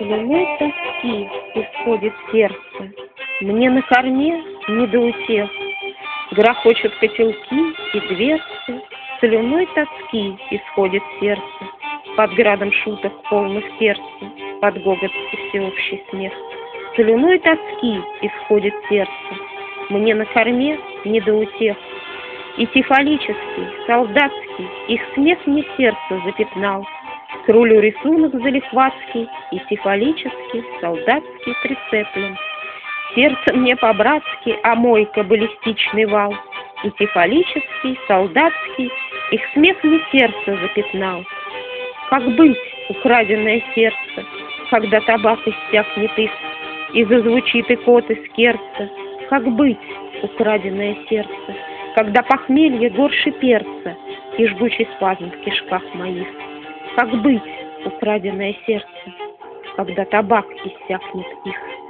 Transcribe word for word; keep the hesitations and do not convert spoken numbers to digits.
Слюной тоски исходит сердце, мне на корме не до утех. Грохочут котелки и дверцы, слюной тоски исходит сердце, под градом шуток полных сердца, под гогот и всеобщий смех. Слюной тоски исходит сердце, мне на корме не до утех. И сифалический, солдатский, их смех мне сердце запятнал. К рулю рисунок залихватский, и сифалический, солдатский прицеплен. Сердце мне по-братски, а мойка баллистичный вал. И сифалический, солдатский, их смех мне сердце запятнал. Как быть, украденное сердце, когда табак иссякнет их, и зазвучит икот из керца? Как быть, украденное сердце, когда похмелье горше перца и жгучий спазм в кишках моих? Как быть, украденное сердце, когда табак иссякнет их?